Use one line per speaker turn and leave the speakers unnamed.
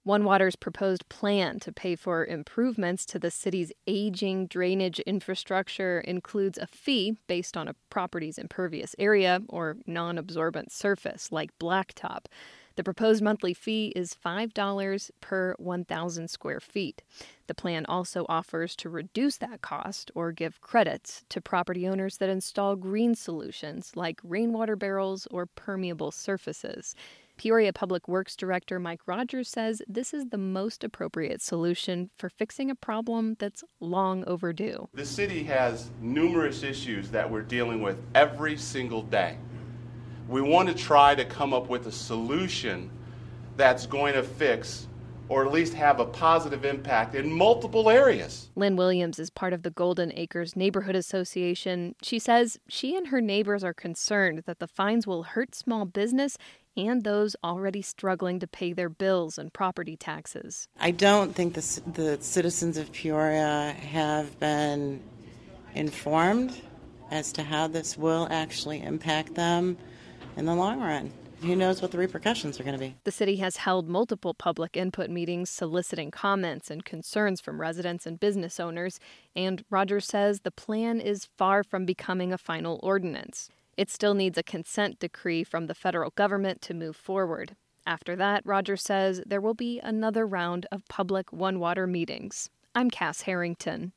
OneWater's proposed plan to pay for improvements to the city's aging drainage infrastructure includes a fee based on a property's impervious area or non-absorbent surface, like blacktop. The proposed monthly fee is $5 per 1,000 square feet. The plan also offers to reduce that cost or give credits to property owners that install green solutions like rainwater barrels or permeable surfaces. Peoria Public Works Director Mike Rogers says this is the most appropriate solution for fixing a problem that's long overdue.
The city has numerous issues that we're dealing with every single day. We want to try to come up with a solution that's going to fix or at least have a positive impact in multiple areas.
Lynn Williams is part of the Golden Acres Neighborhood Association. She says she and her neighbors are concerned that the fines will hurt small business and those already struggling to pay their bills and property taxes.
I don't think the citizens of Peoria have been informed as to how this will actually impact them in the long run. Who knows what the repercussions are going to be?
The city has held multiple public input meetings soliciting comments and concerns from residents and business owners, and Rogers says the plan is far from becoming a final ordinance. It still needs a consent decree from the federal government to move forward. After that, Rogers says there will be another round of public OneWater meetings. I'm Cass Harrington.